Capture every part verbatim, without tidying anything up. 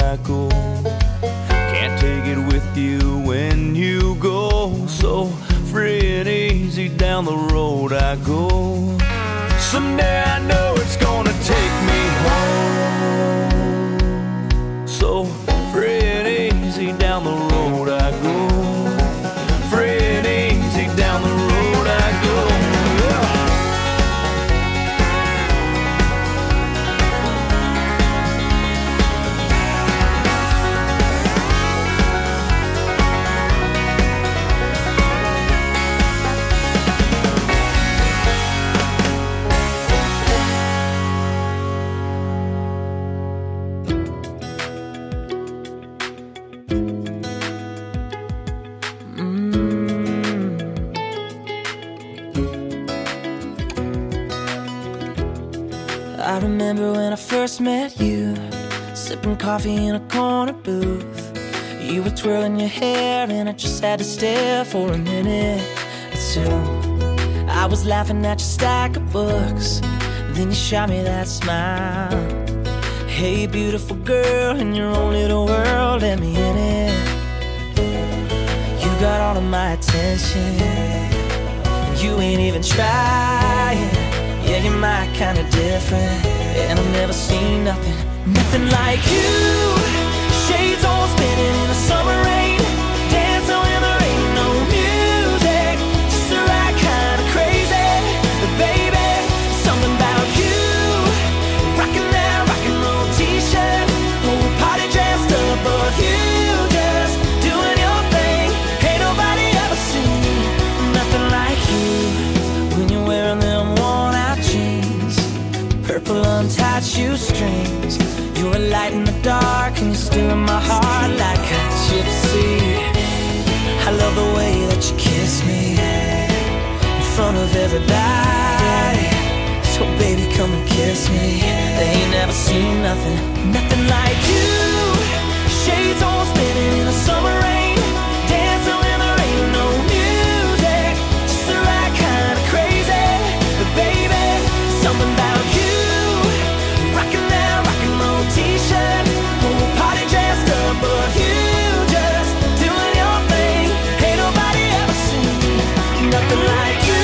I go. Can't take it with you when you go. So free and easy down the road I go. Someday I know it's gonna take me home. So free and easy down the road I go. Free and easy down the road I go. I remember when I first met you, sipping coffee in a corner booth. You were twirling your hair and I just had to stare for a minute or two. I was laughing at your stack of books, then you shot me that smile. Hey beautiful girl, in your own little world, let me in it. You got all of my attention, and you ain't even trying. Yeah, you're my kind of different, and I've never seen nothing, nothing like you. Shades on spinning in the summer rain, dancing when there ain't no music, just the right kind of crazy. But baby, something about you, rocking that rock and roll t-shirt, whole party dressed up, but you just doing your thing. Ain't nobody ever seen nothing like you when you're wearing them worn-out jeans, purple untied shoestrings. You're a light in the dark and you're still in my heart like a gypsy. I love the way that you kiss me in front of everybody. So baby, come and kiss me. They ain't never seen nothing, nothing like you. Shades on spinning in the summer rain, dancing when there ain't no music, just the right kind of crazy. But baby, something about you, rocking that rock and roll t-shirt, whole party dressed up, but you just doing your thing. Ain't nobody ever seen nothing like you.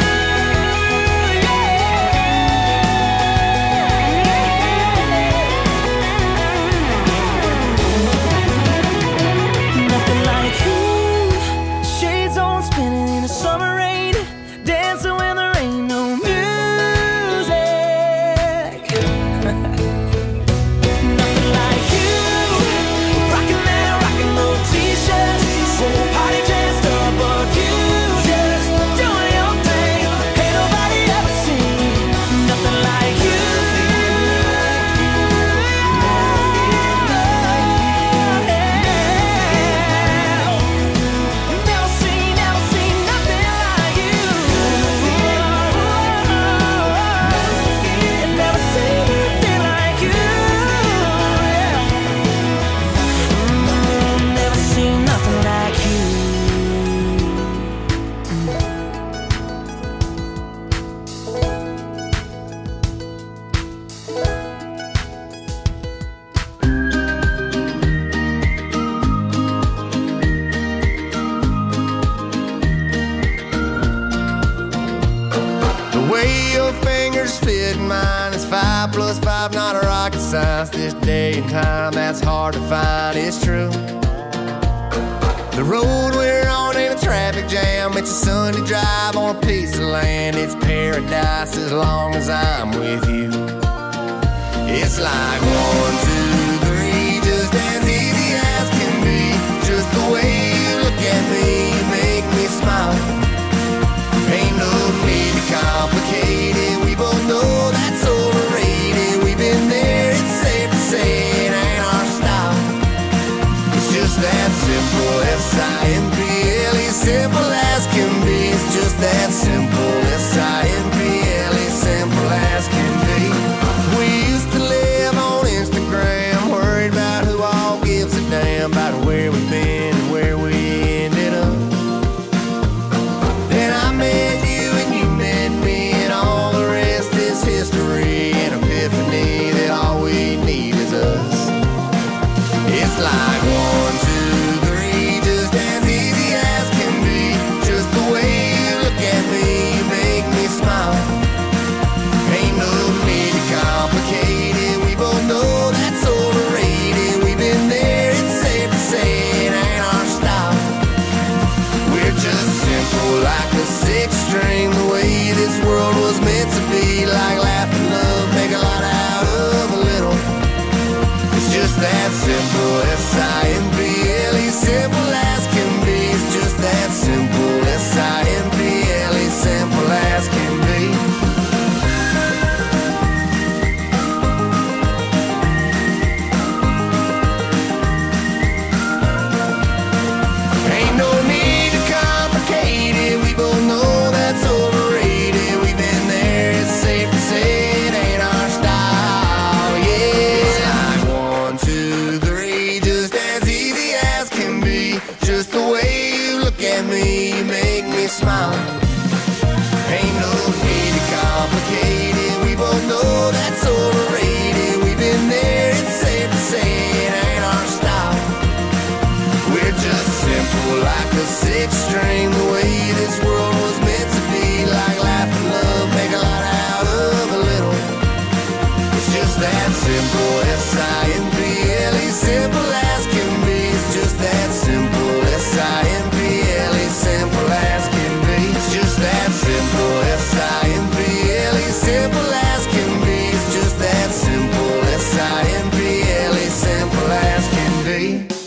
Nothing like you. Shades on spinning in the summer rain, dancing when there ain't no music. Nothing like you, rocking that rock and roll t-shirt, whole party dressed up, but you just doing your thing. Ain't nobody ever seen nothing like you. Never seen, never seen nothing like you. Never seen nothing like you. Never seen nothing like you. The way your fingers fit mine is five plus five, not a rocket science. This day and time, that's hard to find, it's true. The road we're on ain't a traffic jam, it's a Sunday drive on a piece of land. It's paradise as long as I'm with you. It's like one, two, three, just as easy as can be. Just the way you look at me, you make me smile. Ain't no need to complicate it, we both know that's overrated. We've been there, it's safe to say it ain't our style. It's just that simple, S I M P L E, simple as can be. It's just that simple, S I M P L E, simple as can be. We used to live on Instagram, worried about who all gives a damn about where we've been and where we ended up. Then I met you and you met me, and all the rest is history. An epiphany that all we need is us. like a sixth string, the way this world was meant to be. Like laugh and love, make a lot out of a little. It's just that simple, S I M P L E, simple as can be. It's just that simple, S I M P L E, simple as can be. It's just that simple, S I M P L E, simple as can be. It's just that simple, S I M P L E, simple as can be.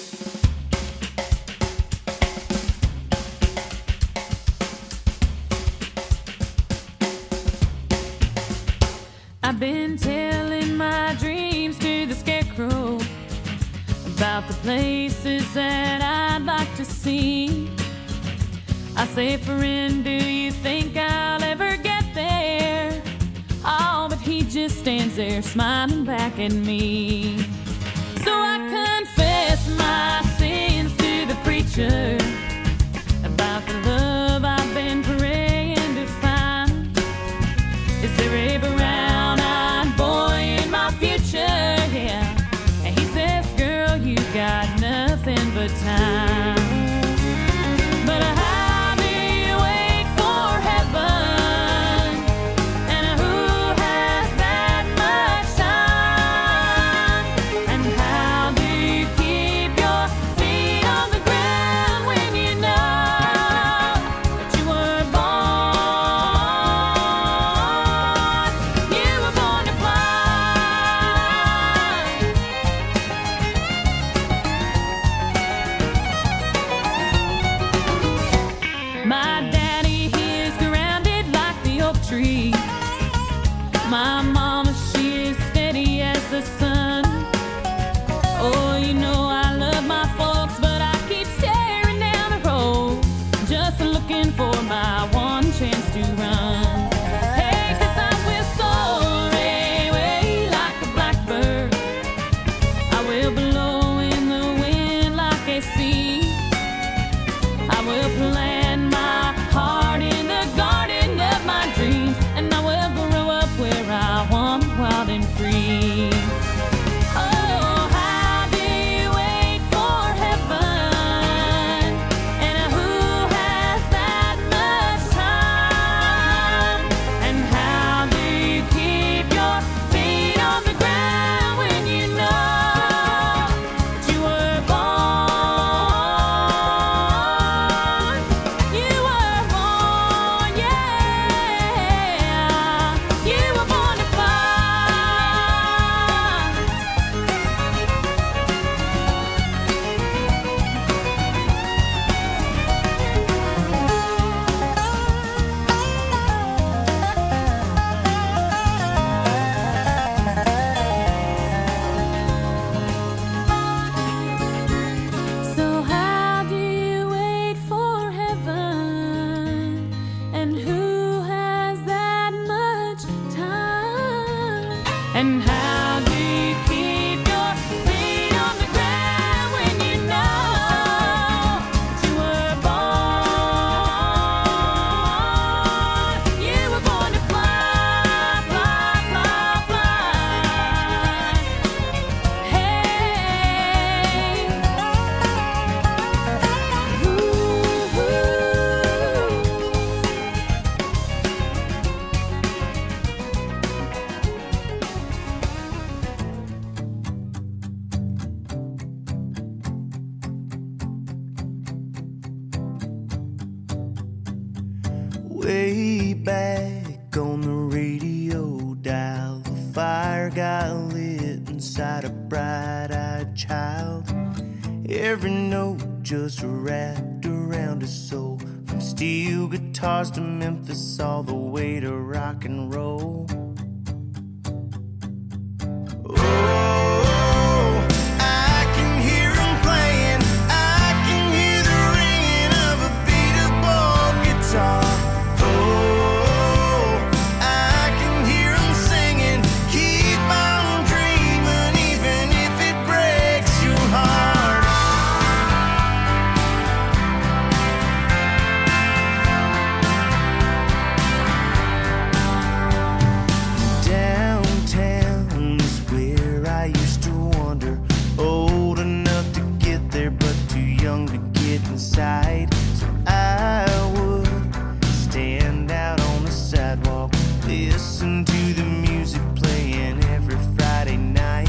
I've been telling my dreams to the scarecrow about the places that I'd like to see. I say, friend, do you think I'll ever get there? Oh, but he just stands there smiling back at me. So I confess my sins to the preacher about the love I've been praying to find. Is there a brown-eyed boy in my future? Yeah. And he says, girl, you got nothing but time. But how do you wait for heaven? And who has that much time? And how do you keep your feet on the ground when you know that you were born? You were born to fly. My daddy, he is grounded like the oak tree. My mama, she is steady as the sun. Oh, you know I love my folks, but I keep staring down the road, just looking for my one chance to run. Hey, 'cause I will soar away like a blackbird. I will blow in the wind like a sea. I will plant my heart in the garden of my dreams, and I will grow up where I want, wild and free. Oh, how do you wait for heaven? And who has that much time? And how do you keep your feet on the ground when you know that you were born? You were born, yeah. You were born to fly. So how do you wait for heaven? And who has that much time? And how do you keep your feet on the ground when you know that you were born? You were born to fly, fly, fly, fly. Hey. Way back on the radio dial, the fire got lit inside a bright-eyed child. Every note just wrapped around his soul, from steel guitars to Memphis, all the way to rock and roll. Oh, I can hear him playing, I can hear the ringing of a beat-up guitar. Oh, I can hear him singing, keep on dreaming, even if it breaks your heart. too young to get inside. So I would stand out on the sidewalk, listen to the music playing every Friday night.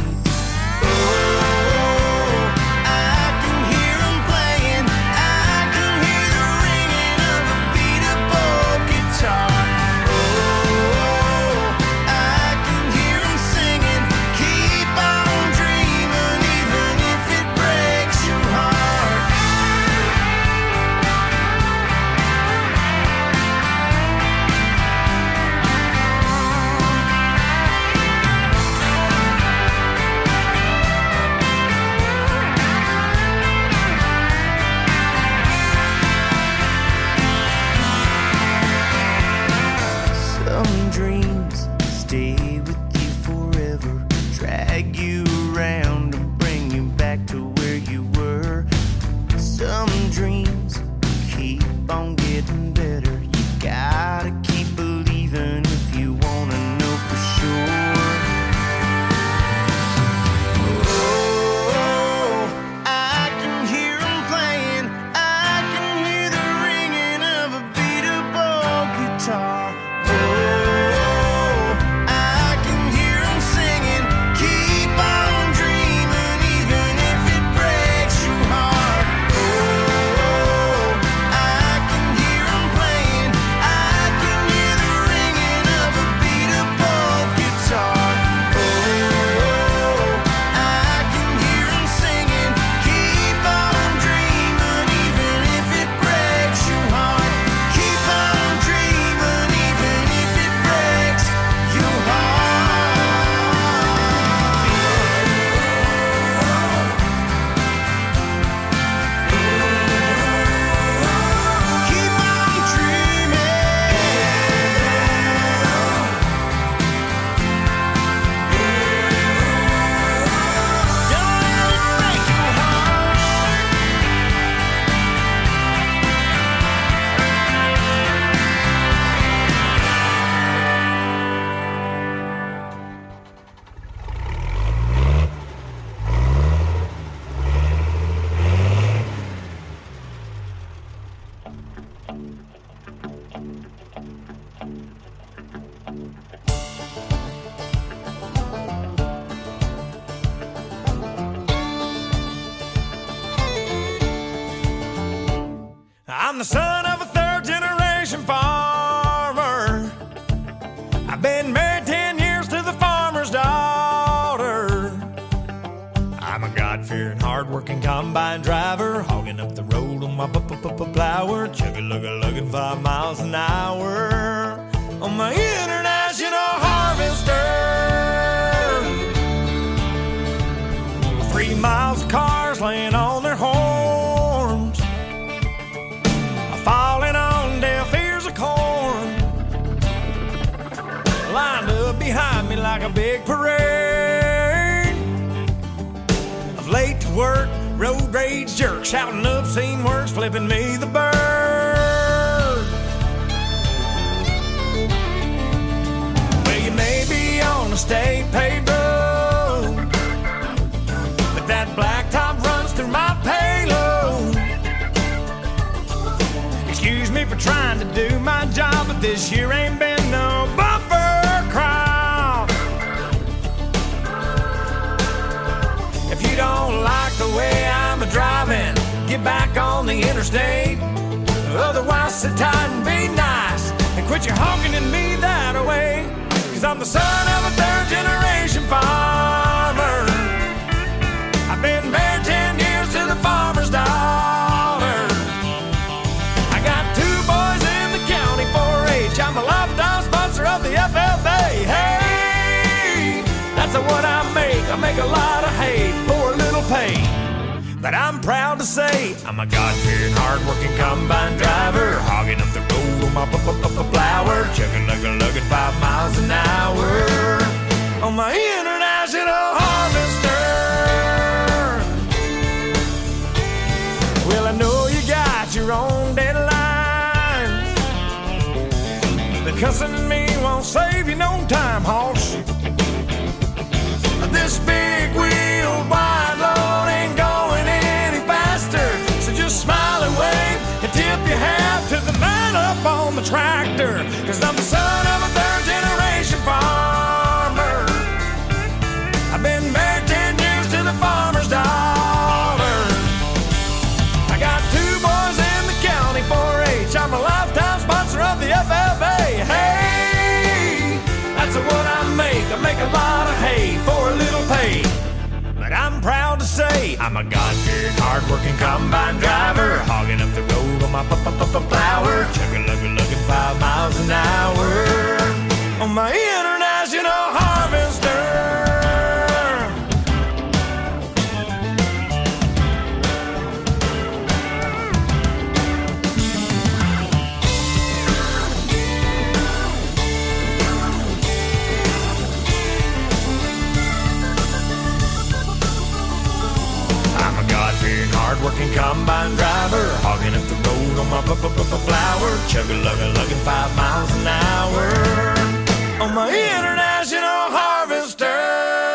I'm the son of a third generation farmer. I've been married ten years to the farmer's daughter. I'm a God-fearing, hard-working combine driver, hogging up the road on my plower, chugga-lugga-lugging five miles an hour on my international harvester. Three miles of cars laying on their horns, falling on deaf ears of corn, lined up behind me like a big parade of late to work, road rage jerks, shouting obscene words, flipping me the bird. Well, you may be on a state paved road, but that blacktop runs through my payload. Excuse me for trying to do my job, but this year ain't been no bumper crop. If you don't like the way I'm a-driving, get back on the interstate. Otherwise, sit tight and be nice and quit your honking at me that way. Cause I'm the son of a third generation farmer. I've been married ten years to the farmer's daughter. I'm a lifetime sponsor of the F F A. Hey, that's what I make. I make a lot of hay for a little pay. But I'm proud to say I'm a God-fearing, hard-working combine driver, hogging up the road on my plower, chugging-lugga-lugging five miles an hour on my international harvester. Well, I know you got your own deadline. Cussing at me won't save you no time, hoss. This big wheel wide load ain't going any faster. smile and wave and tip your hat to the man up on the tractor. Cause I'm the son of a third generation farmer. I've been married ten years to the farmer's daughter. I got two boys in the county four H. I'm a lifetime sponsor of the F F A. Hey, that's what I make. I make a lot of hay for a little pay. But I'm proud to say I'm a God-fearing, hard-working combine driver, hogging up the road on my p-p-p-plower, chugga-lugga-lugging five miles an hour on my international harvester. Hard-working combine driver, hogging up the road on my p-p-p-plower, chugga-lugga-lugging five miles an hour on my international harvester.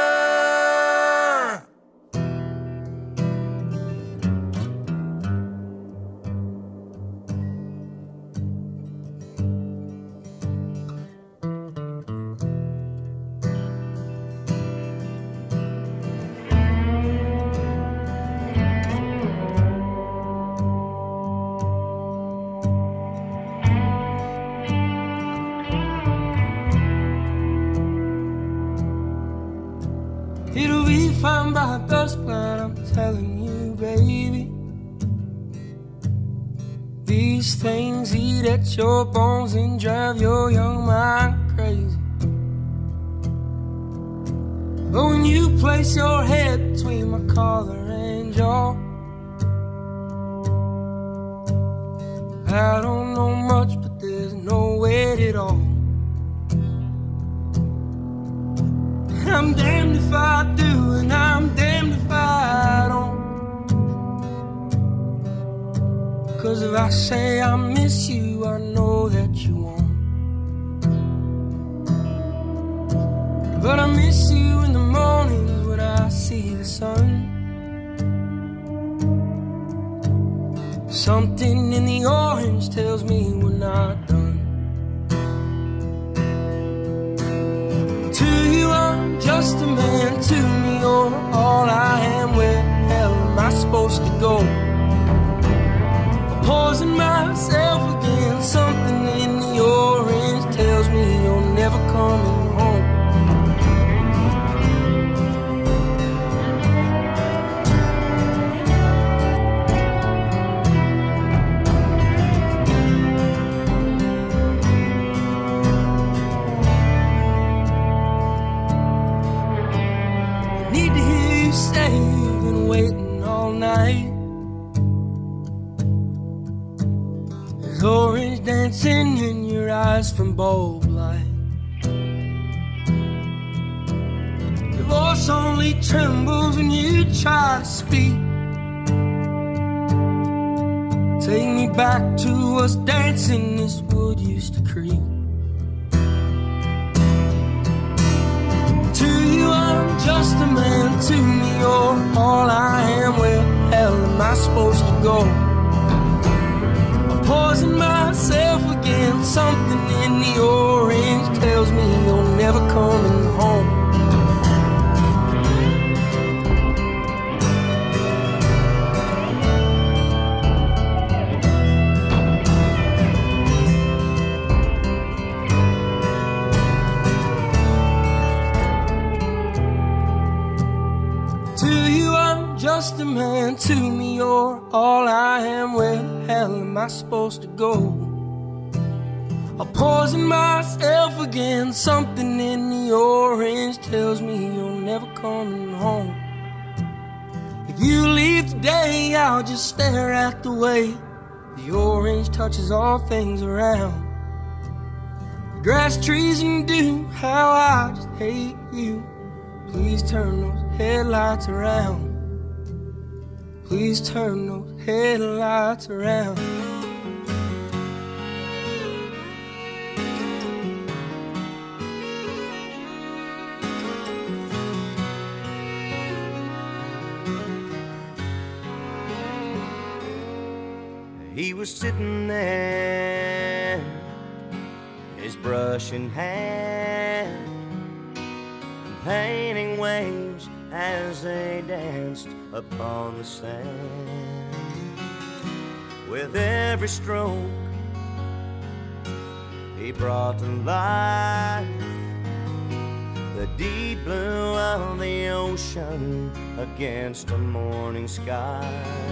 It'll be fine by dusk, but I'm telling you, baby, these things eat at your bones and drive your young mind crazy. But when you place your head between my collar and jaw, I don't know much, but there's no weight at all. I'm damned if I do, and I'm damned if I don't. Cause if I say I miss you, I know that you won't. But I miss you in the mornings when I see the sun. Something in the orange tells me we're not done. To you I'm just a man, to me you're all I am. Where the hell am I supposed to go? Poison myself again. Something in the orange tells me you're never coming home. Need to hear you say you've been waiting all night. There's orange dancing in your eyes from bulb light. Your voice only trembles when you try to speak. Take me back to us dancing this wood used to creep. To you I'm just a man, to me you're all I am. Where the hell am I supposed to go? Poison myself again. Something in the orange tells me you're never coming home. To you I'm just a man, to me you're all I am. Where the hell am I supposed to go? I poison myself again. Something in the orange tells me you're never coming home. If you leave today, I'll just stare at the way the orange touches all things around. The grass, trees, and dew, how I just hate you. Please turn those headlights around. Please turn those headlights around. He was sitting there, his brush in hand, painting waves as they danced upon the sand. With every stroke, he brought to life the deep blue of the ocean against a morning sky.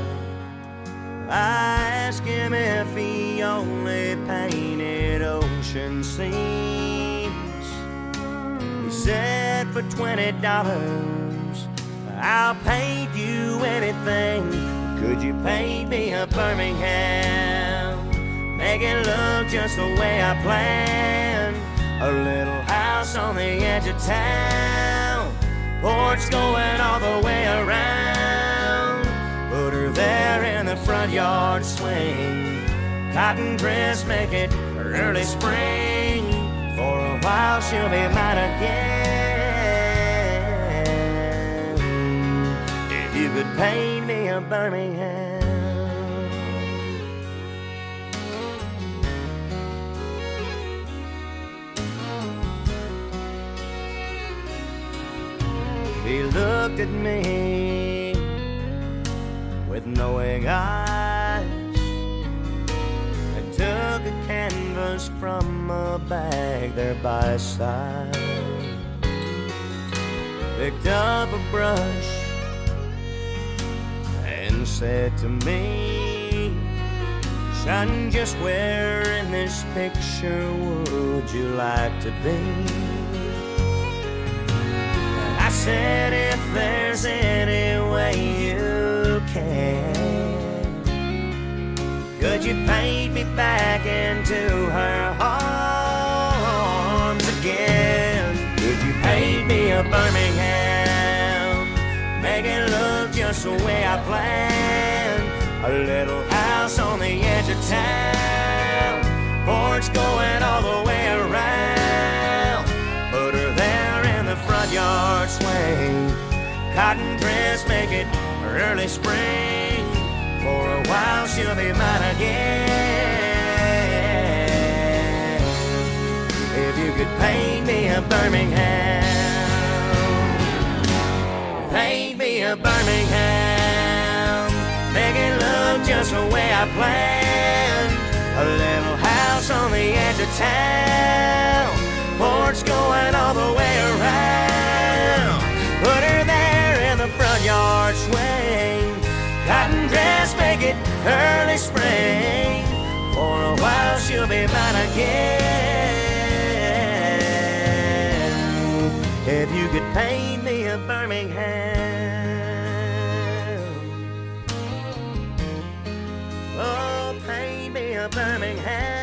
I asked him if he only painted ocean scenes. He said, for twenty dollars, I'll paint you anything. Could you paint me a Birmingham? Make it look just the way I planned. A little house on the edge of town, porch going all the way around. Put her there in the front yard swing. Cotton dress, make it early spring. For a while she'll be mine again. If you could paint me a Birmingham. He looked at me with knowing eyes and took a canvas from a bag there by his side. Picked up a brush and said to me, son, just where in this picture would you like to be? I said, if there's any way you can, could you paint me back into her arms again? Could you paint me a Birmingham? Make it look just the way I planned. A little house on the edge of town, porch going all the way around. Put her there in the front yard swing. Cotton dress, make it early spring. For a while she'll be mine again. If you could paint me a Birmingham, paint me a Birmingham. Make it look just the way I planned. A little house on the edge of town, porch going all the way around. Put her there in the front yard swing. Cotton dress, make it early spring. For a while she'll be mine again. If you could paint me a Birmingham, oh, paint me a Birmingham.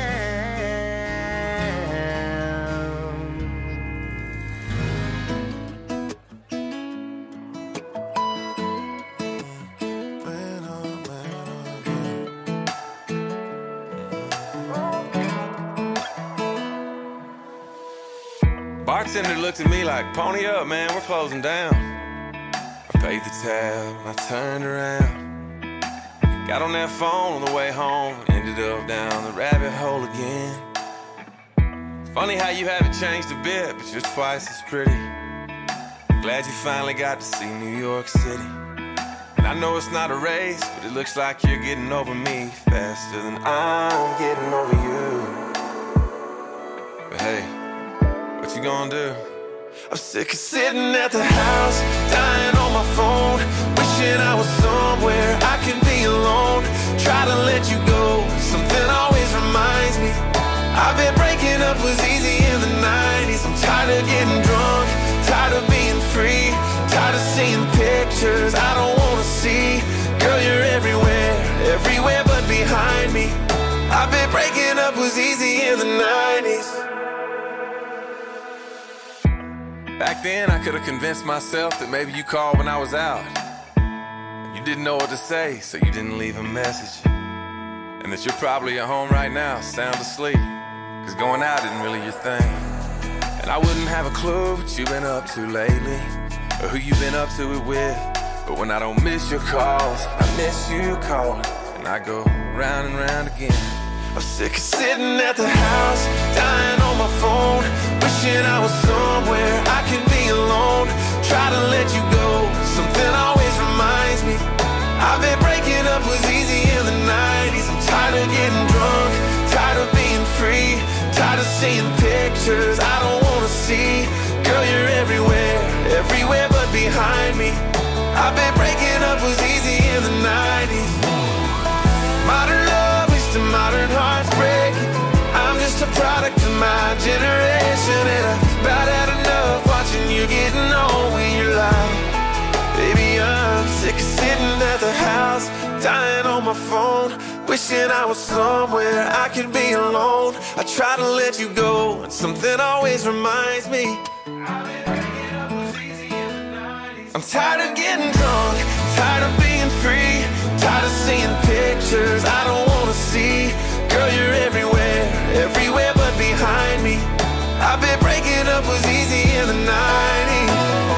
Bartender looked at me like, pony up, man, we're closing down. I paid the tab and I turned around. Got on that phone on the way home, ended up down the rabbit hole again. Funny how you haven't changed a bit, but you're twice as pretty. Glad you finally got to see New York City. And I know it's not a race, but it looks like you're getting over me faster than I'm getting over you. But hey, what you gonna do? I'm sick of sitting at the house, dying on my phone, wishing I was somewhere I can be alone. Try to let you go, something always reminds me I've been breaking up was easy in the nineties. I'm tired of getting drunk, tired of being free, tired of seeing pictures I don't wanna see. Girl, you're everywhere, everywhere but behind me. I've been breaking up was easy in the nineties. Back then I could have convinced myself that maybe you called when I was out. You didn't know what to say, so you didn't leave a message. And that you're probably at home right now, sound asleep, cause going out isn't really your thing. And I wouldn't have a clue what you've been up to lately, or who you've been up to it with. But when I don't miss your calls, I miss you calling. and I go round and round again. I'm sick of sitting at the house, dying on my phone, wishing I was somewhere I can be alone. Try to let you go, something always reminds me. I've been breaking up was easy in the nineties. I'm tired of getting drunk, tired of being free, tired of seeing pictures I don't wanna see. Girl, you're everywhere, everywhere but behind me. I've been breaking up was easy in the nineties. Modern love is to modern hearts breaking. I'm just a product of my generation, and I've about had enough watching you getting old when you're lying. Baby, I'm sick of sitting at the house, dying on my phone, wishing I was somewhere I could be alone. I try to let you go, and something always reminds me. I'm tired of getting drunk, tired of being free, tired of seeing pictures I don't wanna see. Girl, you're everywhere, everywhere but behind me. I've been breaking up was easy in the nineties.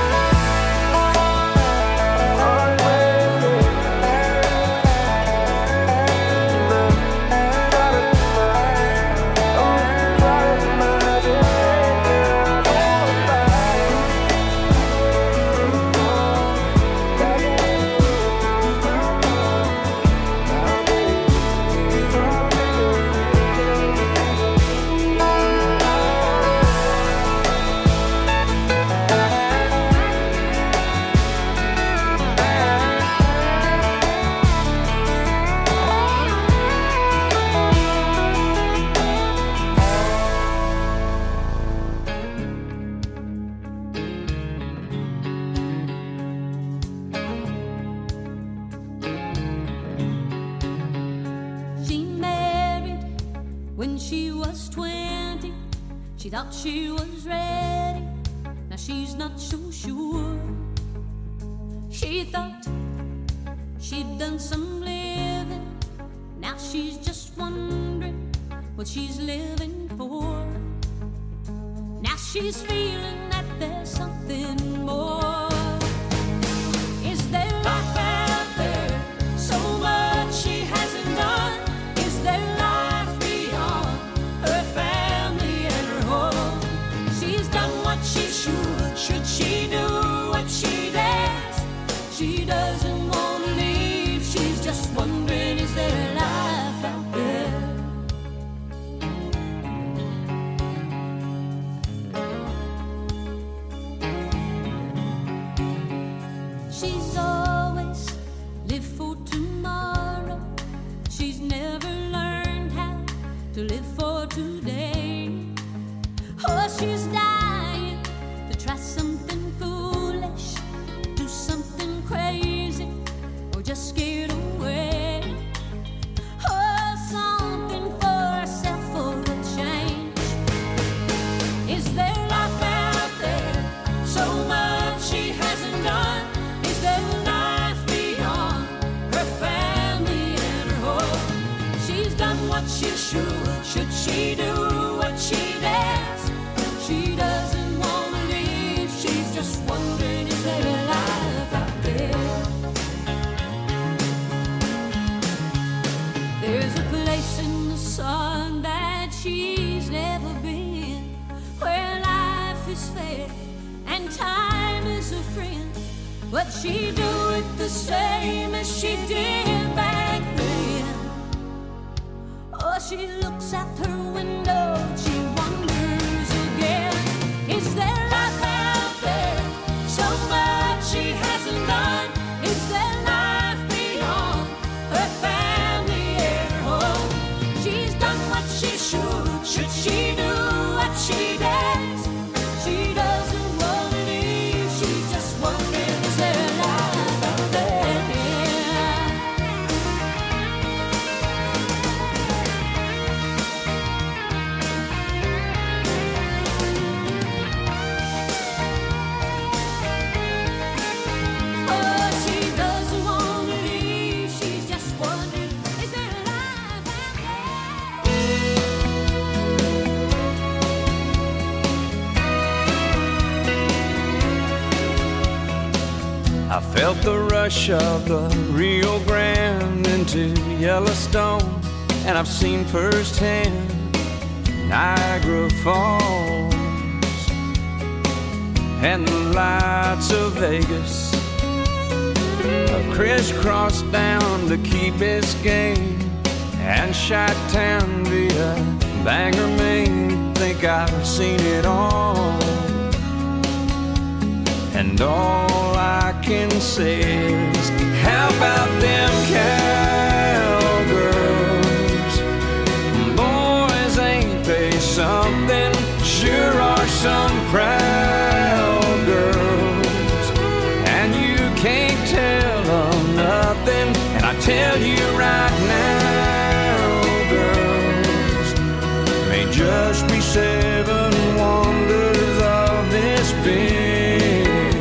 Thought she was ready, now she's not so sure. She thought she'd done some living, now she's just wondering what she's living for. Now she's feeling that there's something more. Is there life out there, so much she hasn't done? Is there life beyond her family and her home? She's done what she should, should she do what she dares? She doesn't want to leave, she's just wondering, is there life out there? She's always lived for tomorrow, she's never learned how to live for today. Oh, she's dying to try something foolish, do something crazy, or just get away. Oh, something for herself for a change. Is there life out there, so much she hasn't done? Is there life beyond her family and her home? She's done what she should, should she do what she dares? She doesn't want to leave, she's just wondering, is there a life out there? There's a place in the sun that she's never been, where life is fair and time is a friend. But she do it the same as she did back then. Oh, she looks out her window, she wonders again. Is there life out there, so much she hasn't done? Is there life beyond her family and her home? She's done what she should, should she do what she dares? She doesn't want to leave, she's just wondering, is there life out there? I felt the rush of the Rio Grande and been to Yellowstone, and I've seen firsthand Niagara Falls and the lights of Vegas. I've crisscrossed down to Key Biscayne and Chi-Town via Bangor, Maine. Think I've seen it all, and all I can say is, how about them cowgirls? Boys, ain't they something? Sure are some proud girls, and you can't tell them nothing. And I tell you right now, girls, may just be seven wonders of this big,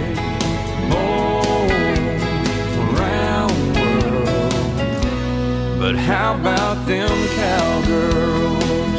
old, round world. But how about them cowgirls?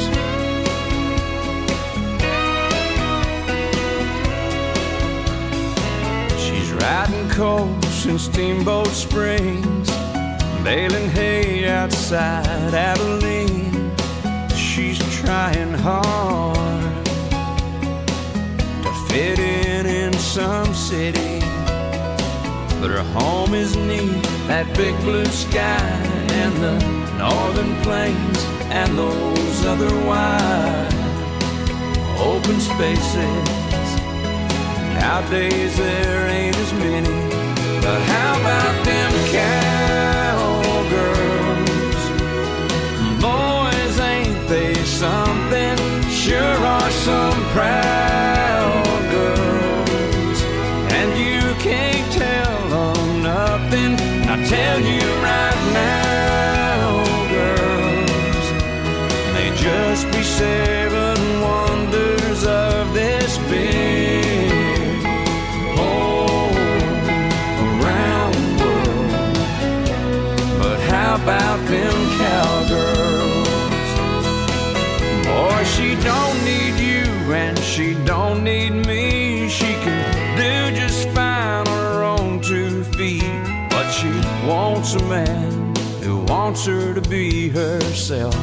She's riding coast in Steamboat Springs, baling hay outside Abilene. She's trying hard to fit in in some city, but her home is neat, that big blue sky and the northern plains and those other wide open spaces. Nowadays there ain't as many, but how about them cowgirls? Boys, ain't they something? Sure are some proud girls, and you can't tell them nothing. And I tell you right now, girls, they just be seven wonders of this big, whole, round world. But how about them cowgirls? Boy, she don't need you and she don't need me. She can do just fine on her own two feet, but she wants a man who wants her to be herself.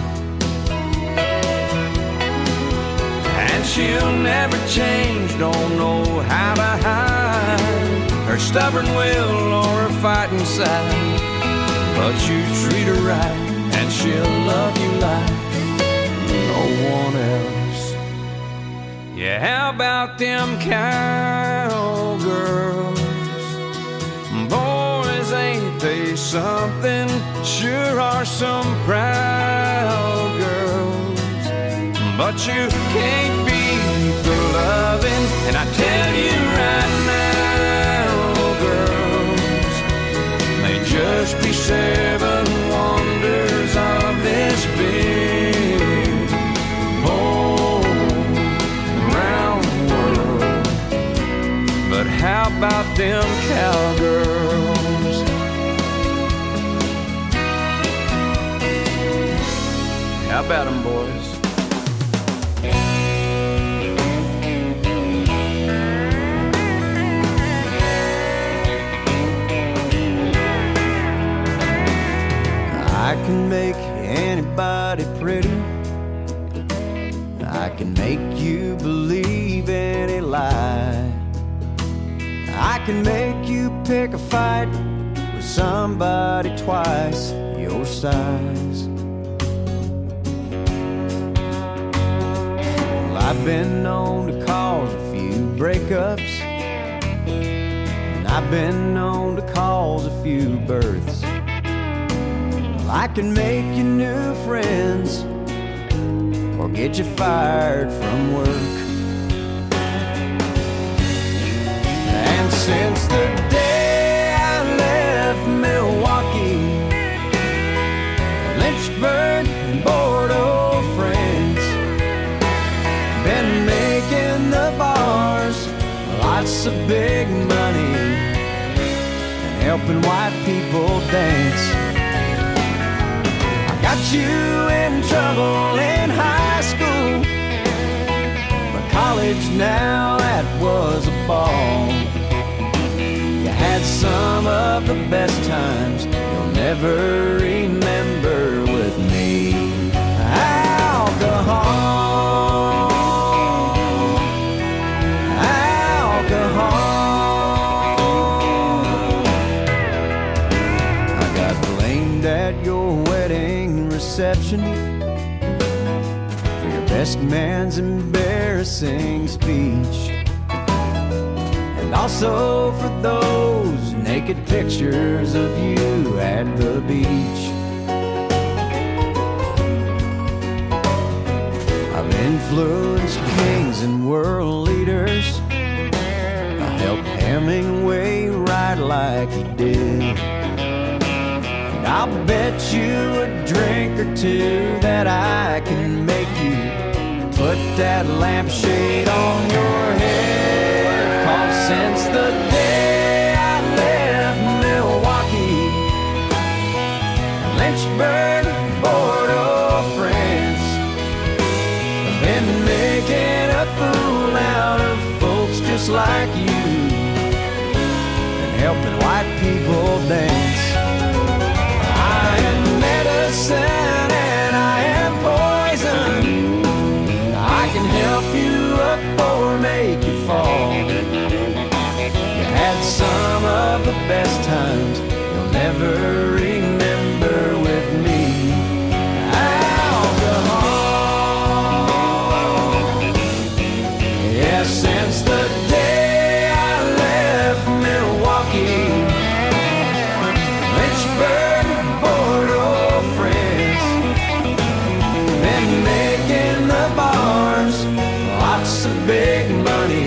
And she'll never change, don't know how to hide her stubborn will or her fighting side. But you treat her right and she'll love you like no one else. Yeah, how about them cowgirls? Boys, ain't they something? Sure are some proud girls, but you can't beat the loving. And I tell you right now, girls, they just be seven wonders of this big, whole, round world. But how about them cowgirls? How about them, boys? I can make anybody pretty. I can make you believe any lie. I can make you pick a fight with somebody twice your size. Well, I've been known to cause a few breakups, and I've been known to cause a few births. I can make you new friends or get you fired from work. And since the day I left Milwaukee, Lynchburg and Bordeaux, France, been making the bars lots of big money and helping white people dance. Got you in trouble in high school, but college now, that was a ball. You had some of the best times you'll never remember with me. Alcohol, alcohol. I got blamed at your wedding reception for your best man's embarrassing speech, and also for those naked pictures of you at the beach. I've influenced kings and world leaders. I helped Hemingway write like he did. And I'll bet you a drink or two that I can make you put that lampshade on your head. 'Cause since the day I left Milwaukee, Lynchburg, Bordeaux, France, I've been making a fool out of folks just like you and helping white people dance. I am medicine and I am poison. I can help you up or make you fall. You had some of the best times you'll never remember with me. Alcohol, yeah, since the day I left Milwaukee, Lynchburg, Bordeaux, France, been making the bars lots of big money.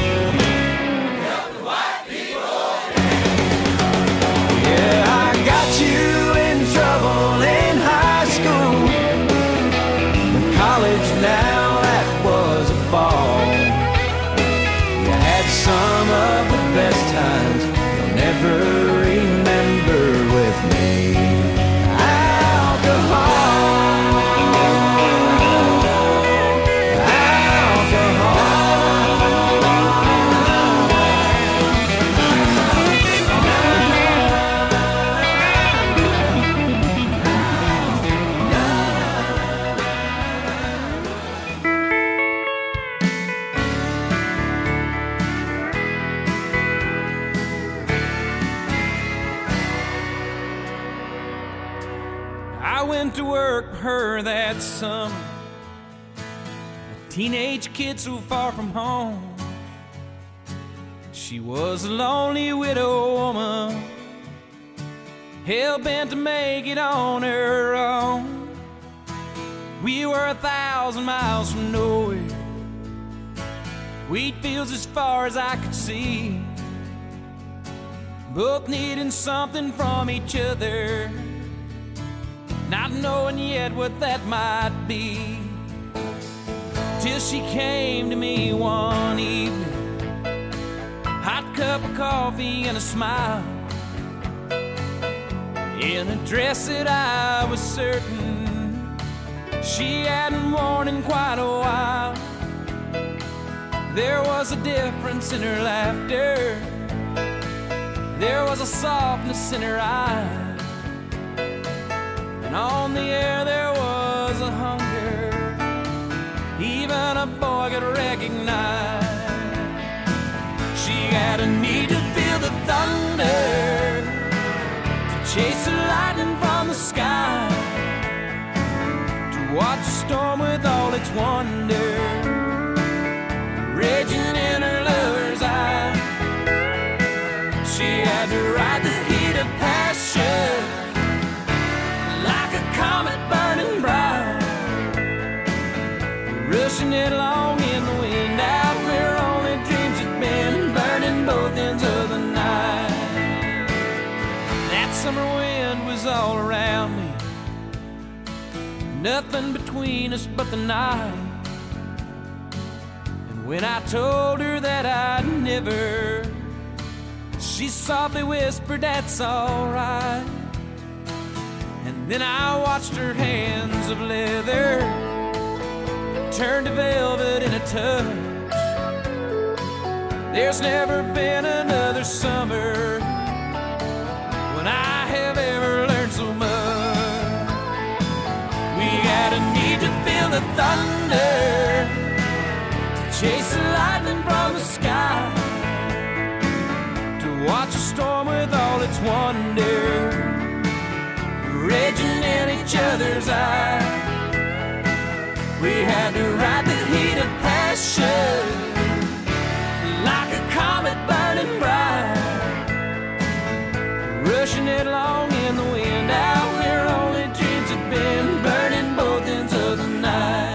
Yeah, I got you in trouble in high school. In college now, that was a ball. You had some of the best times you'll never remember with me. Alcohol, alcohol. I went to work for her that summer, a teenage kid so far from home. She was a lonely widow woman, hell-bent to make it on her own. We were a thousand miles from nowhere, wheat fields as far as I could see, both needing something from each other, not knowing yet what that might be. Till she came to me one evening, hot cup of coffee and a smile, in a dress that I was certain she hadn't worn in quite a while. There was a difference in her laughter, there was a softness in her eyes, and on the air there was a hunger even a boy could recognize. She had a need to feel the thunder, to chase the lightning from the sky, to watch the storm with all its wonder raging in her lover's eye. She had to ride the heat of passion like a comet burning bright, rushing headlong in the wind out where only dreams had been, burning both ends of the night. That summer wind was all around me, nothing between us but the night. And when I told her that I'd never, she softly whispered, "That's alright." And then I watched her hands of leather turn to velvet in a touch. There's never been another summer when I have ever learned a need to feel the thunder, to chase the lightning from the sky, to watch a storm with all its wonder raging in each other's eyes. We had to ride the heat of passion like a comet burning bright, rushing it along in the wind out where only dreams had been, burning both ends of the night.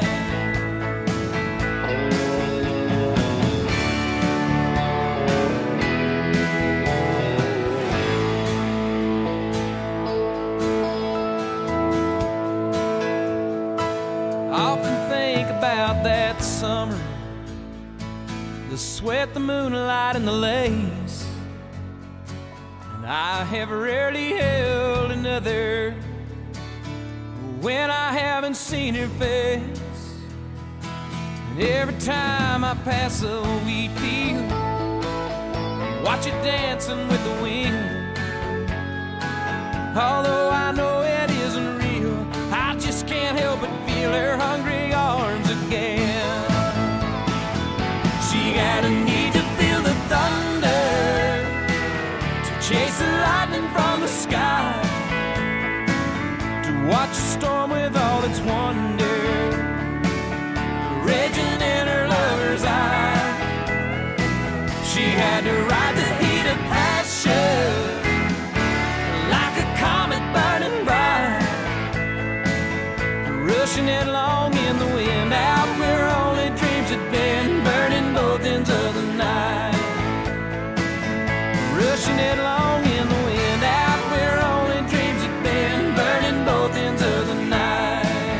I often think about that summer, the sweat, the moonlight, and the lace. And I have rarely held another when I haven't seen her face. And every time I pass a wheat field, watch it dancing with the wind. Although I know it isn't real, I just can't help but feel her hungry arms again. She got a need to feel the thunder, to chase the lightning from the sky, to watch a storm with all its wonder raging in her lover's eye. She had to ride the heat of passion like a comet burning bright, rushing it along in the wind out where only dreams had been, burning both ends of the night. Rushing it along in the wind out where only dreams had been, burning both ends of the night.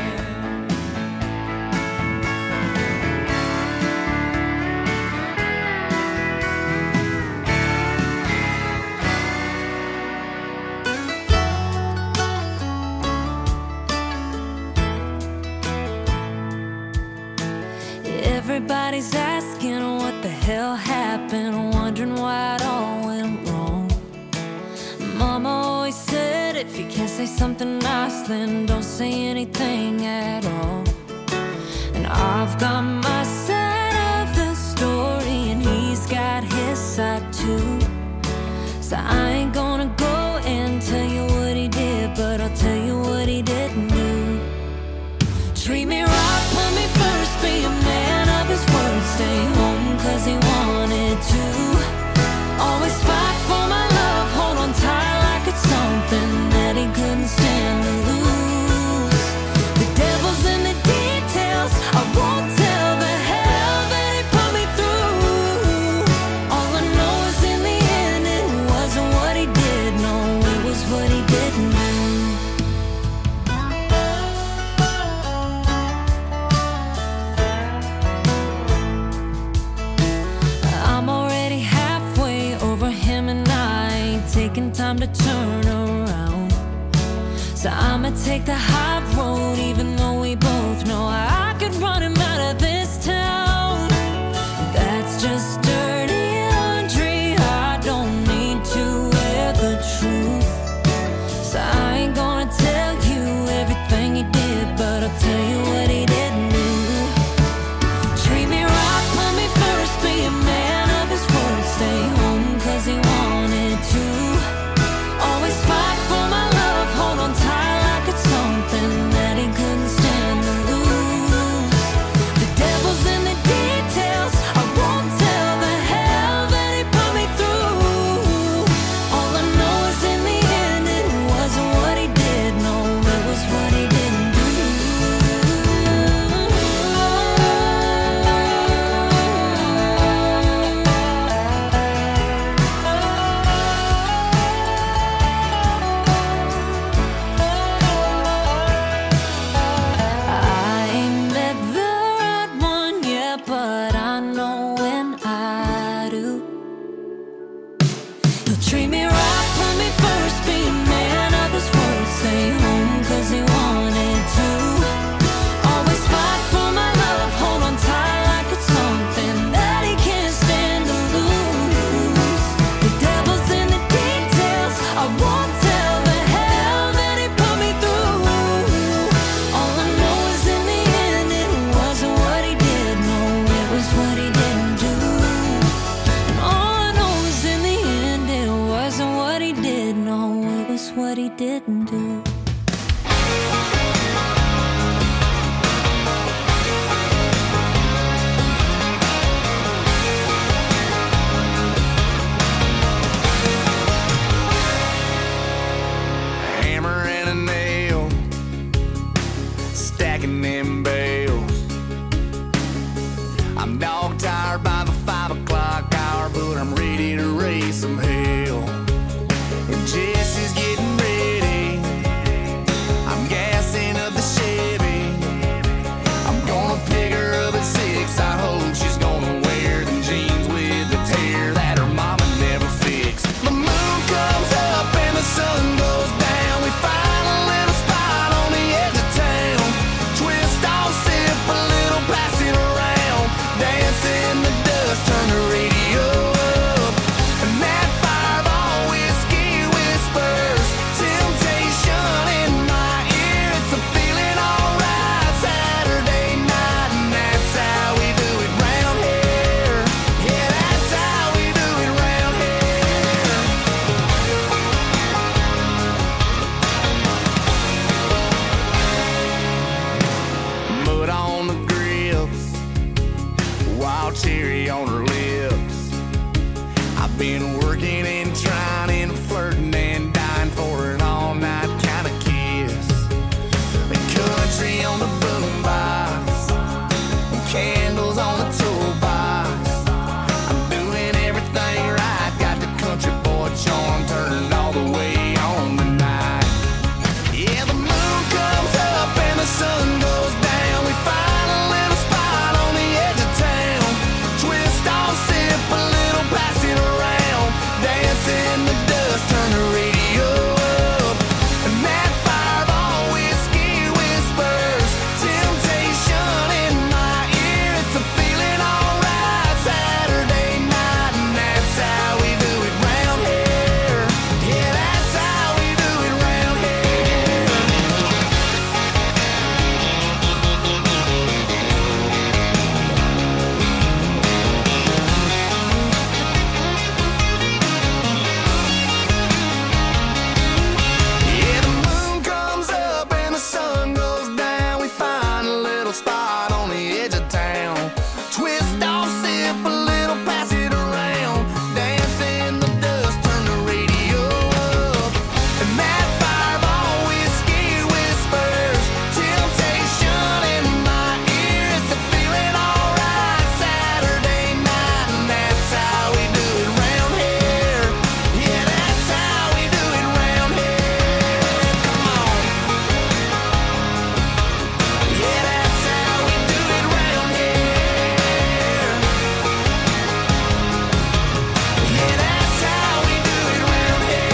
Everybody's asking what the hell happened, wondering why it all went wrong. Mama always said if you can't say something nice, then don't say anything at all. And I've got my side of the story and he's got his side too. So I ain't gonna go and tell you what he did, but I'll tell you what he didn't do. Treat me right, put me first, be a man of his word, stay home cause he wanted to. Always fight for my love, hold on tight like it's something that he couldn't stand to lose. The devil's in the details, I won't tell the hell that he put me through. All I know is in the end it wasn't what he did, no, it was what he didn't do. Taking time to turn around, so I'ma take the high road, even though we both know I could run him out of this town. That's just dirty laundry, I don't need to wear the truth. So I ain't gonna tell you everything he did, but I'll tell you what he didn't do. Treat me right, put me first, be a man of his word, stay home cause he wanted to. Always fight for my love, hold on tight like it's something that he couldn't stand to lose. stacking them bales. I'm dog tired by the five o'clock hour, but I'm ready to raise some hell. And Jesse's getting ready. I'm gassing up the Chevy. I'm gonna pick her up at six. I hope she's gonna wear them jeans with the tear that her mama never fixed. The moon comes up and the sun goes down. We find a little spot on the edge of town. Twist off, sip a little, pass it around. Dance in the dust, turn the radio up. And that fireball whiskey whispers temptation in my ear. It's a feeling alright Saturday night, and that's how we do it round here. Yeah, that's how we do it round here. Mud on the grips, wild cherry on her lips. I've been working and trying and flirting and dying for an all-night kind of kiss. The country on the boombox, candles on the toolbox. I'm doing everything right, got the country boy charm turned all the way on tonight. Yeah, the moon comes up and the sun goes down. We find a little spot on the edge of town. Twist off, sip a little, pass it around. Dance in the dust, turn the radio up. And that fireball whiskey whispers temptation in my ear. It's a feeling alright Saturday night, and that's how we do it round here. Yeah, that's how we do it round here. Yeah, the moon comes up and the sun goes down. We find a little spot on the edge of town. Twist off, sip a little, pass it around. Dance in the dust, turn the radio up. And that fireball whiskey whispers temptation in my ear. It's a feeling alright Saturday night, and that's how we do it round here. Yeah, that's how we do it round here. Come on. Yeah, that's how we do it round here. Yeah, that's how we do it round here.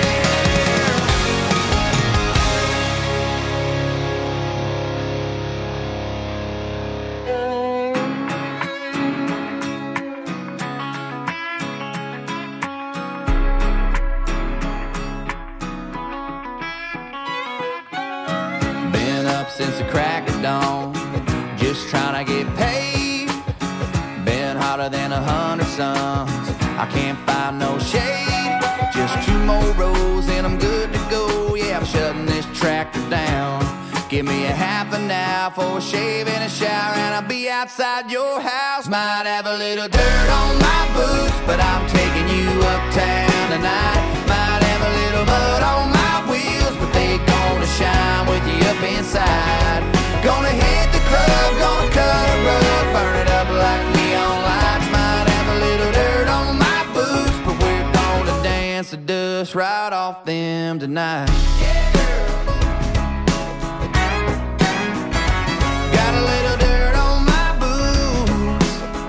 Been up since the crack of dawn, just trying to get paid. Been hotter than a hundred suns, I can't find no shade. Just two more rows and I'm good to go. Yeah, I'm shutting this tractor down. Give me a half an hour for a shave and a shower, and I'll be outside your house. Might have a little dirt on my boots, but I'm taking you uptown tonight. Might have a little mud on my wheels, but they gonna shine with you up inside. Gonna hit the club, gonna cut a rug, burn it up like neon lights. Might have a little dirt on my boots, but we're gonna dance the dust right off them tonight. Got a little dirt on my boots.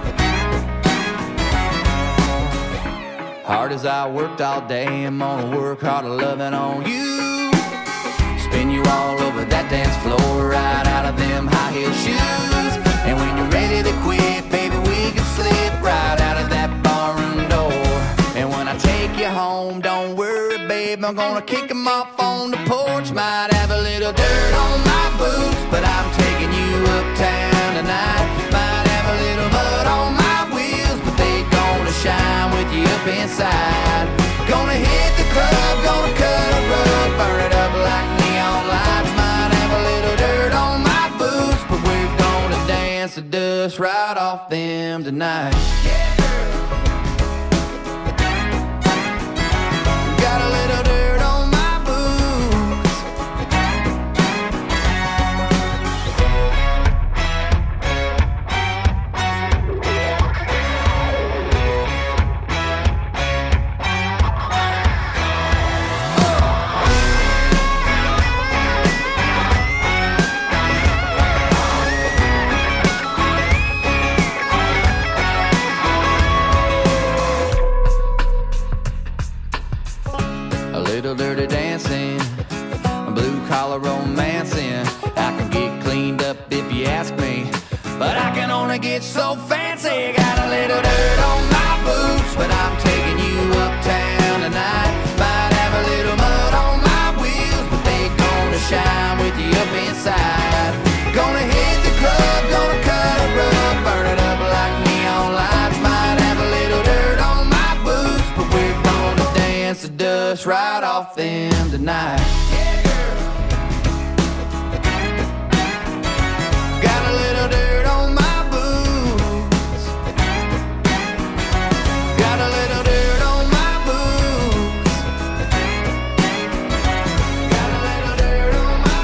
Hard as I worked all day, I'm gonna work harder loving on you. Spin you all over that dance floor, right out of them high heel shoes. And when you're ready to quit, baby, we can slip right out of that barroom door. And when I take you home, don't worry, babe, I'm gonna kick 'em off on the porch. Might have a little dirt on my boots, but I'm taking you uptown tonight. Might have a little mud on my wheels, but they gonna shine with you up inside. Gonna hit the club, gonna cut a rug, burn it up like neon lights. Might have a little dirt on my boots, but we're gonna dance the dust right off them tonight. Got a little dirt on my boots. let's ride off them tonight. Got a little dirt on my boots. Got a little dirt on my boots. Got a little dirt on my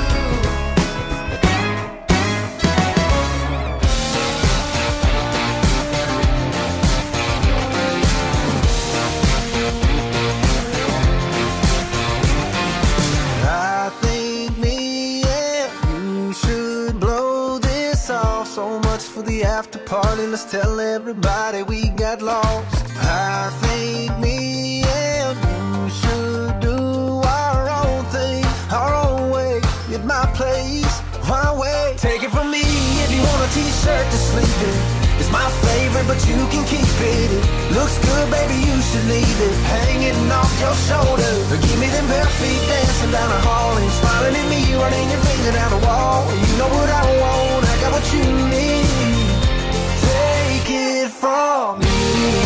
I think me and you should blow this off. So much for the after party, let's tell everybody we got lost. I think me and you should do our own thing, our own way, at my place, my way. Take it from me, if you want a t-shirt to sleep in, it's my favorite, but you can keep it. It looks good, baby, you should leave it hanging off your shoulder. Or give me them bare feet dancing down the hall and smiling at me, running your finger down the wall. You know what I want, I got what you need. Take it from me.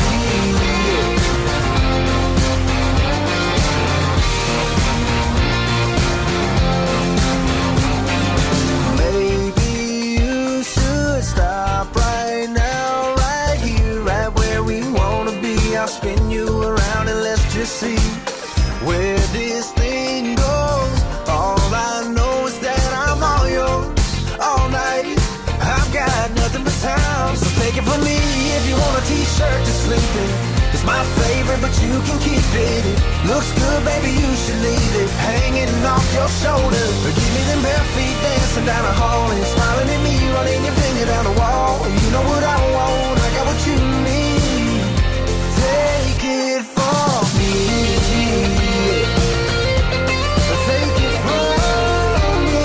Maybe you should stop right now, right here, right where we wanna be. I'll spin you around and let's just see where this thing goes. All I know is that I'm all yours all night. I've got nothing but time, so take it from me. If you want a t-shirt to sleep in, it's my favorite, but you can keep it. It looks good, baby, you should leave it hanging off your shoulder. Or give me them bare feet dancing down the hall and smiling at me, running your finger down the wall. You know what I want, I got what you need. Take it from me. Take it from me.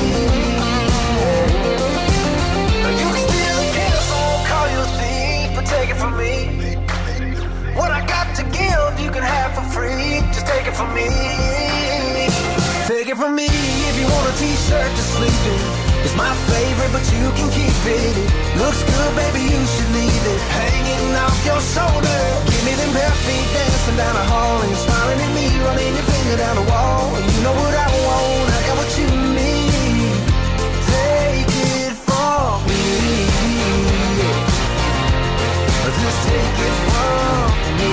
You can still get a phone call, you'll see, but take it from me. What I got to give, you can have for free. Just take it from me. Take it from me if you want a t-shirt to sleep in. It's my favorite, but you can keep it. It looks good, baby, you should leave it hanging off your shoulder. Give me them bare feet dancing down the hall and smiling at me, running your finger down the wall. You know what I want, I got what you need. Take it from me. Just take it from me.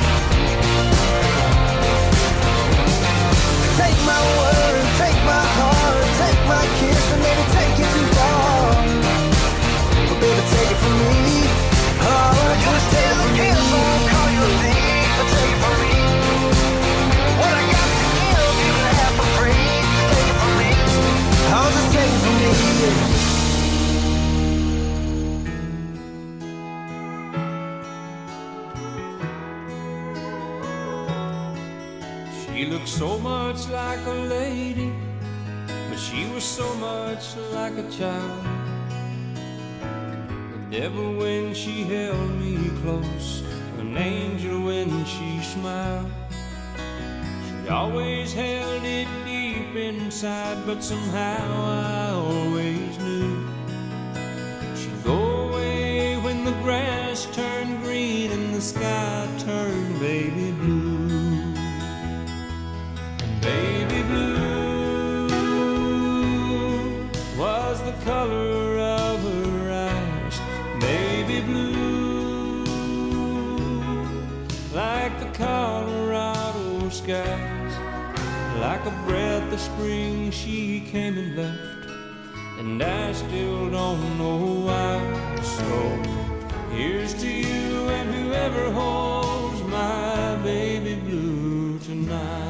Take my word, take my heart, take my kiss, and maybe take it too far. But baby, take it from me. Oh, just take it from me. Call you a thief, but take it from me. What I got to give, you can have for free. Take it from me. Oh, just take it from me. She looked so much like a lady, but she was so much like a child. The devil when she held me close, an angel when she smiled. She always held it deep inside, but somehow I always knew she'd go away when the grass turned green and the sky turned baby blue. Baby blue was the color of her eyes. Baby blue, like the Colorado skies. Like a breath of spring she came and left, and I still don't know why. So here's to you and whoever holds my baby blue tonight.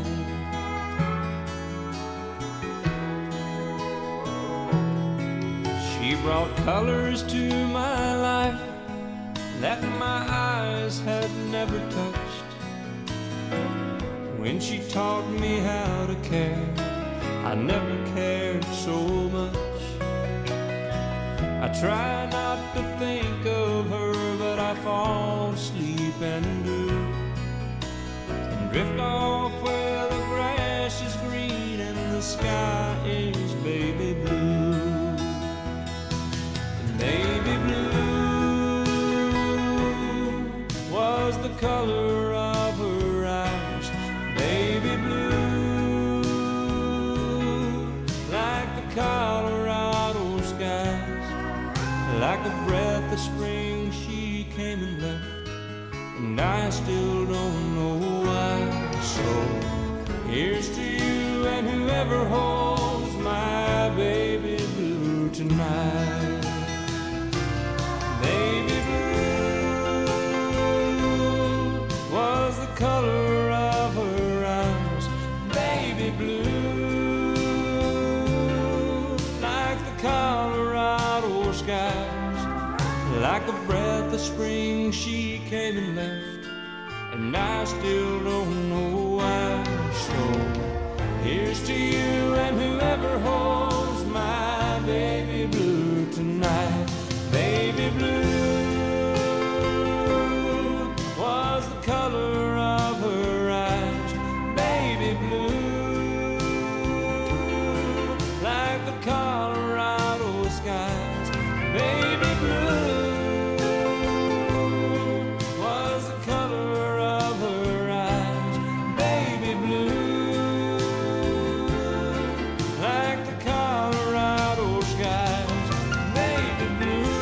She brought colors to my life that my eyes had never touched. When she taught me how to care, I never cared so much. I try not to think of her, but I fall asleep and do, and drift off where the grass is green and the sky is baby blue. Baby blue was the color of her eyes. Like a breath of spring, she came and left, and I still don't know why. So here's to you and whoever holds my baby blue tonight. Baby blue was the color of her eyes. Baby blue, like the Colorado skies. Like a breath of spring, she came and left, and I still don't know why. So here's to you and whoever holds my baby blue tonight. Baby blue was the color of her eyes. Baby blue, like the Colorado skies. Baby blue was the color of her eyes. Baby blue, like the Colorado skies. Baby blue.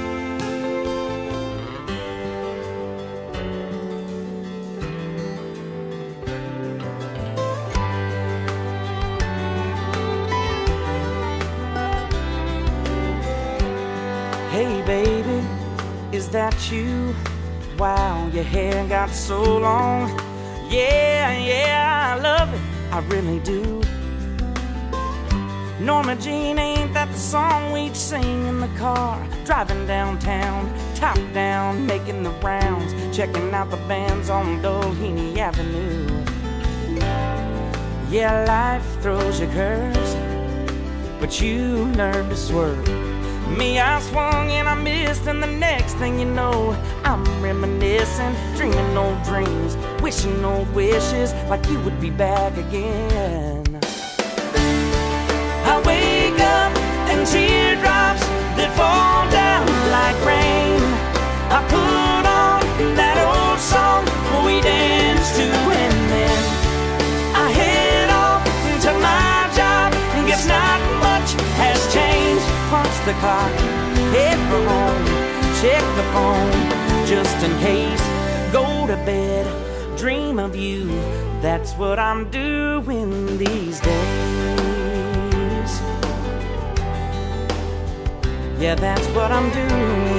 Hey baby, is that you? Wow, your hair got so long. Yeah, yeah, I love it, I really do. Norma Jean, ain't that the song we'd sing in the car? Driving downtown, top down, making the rounds, checking out the bands on Doheny Avenue. Yeah, life throws you curves, but you learn to swerve. Me, I swung and I missed, and the next thing you know, I'm reminiscing, dreaming old dreams, wishing old wishes, like you would be back again. I wake up and teardrops that fall down like rain. I put on that old song we danced to, and then I head off to my job. Guess not much has changed. Punch the clock, head for home, check the phone just in case. Go to bed, dream of you. That's what I'm doing these days. Yeah, that's what I'm doing.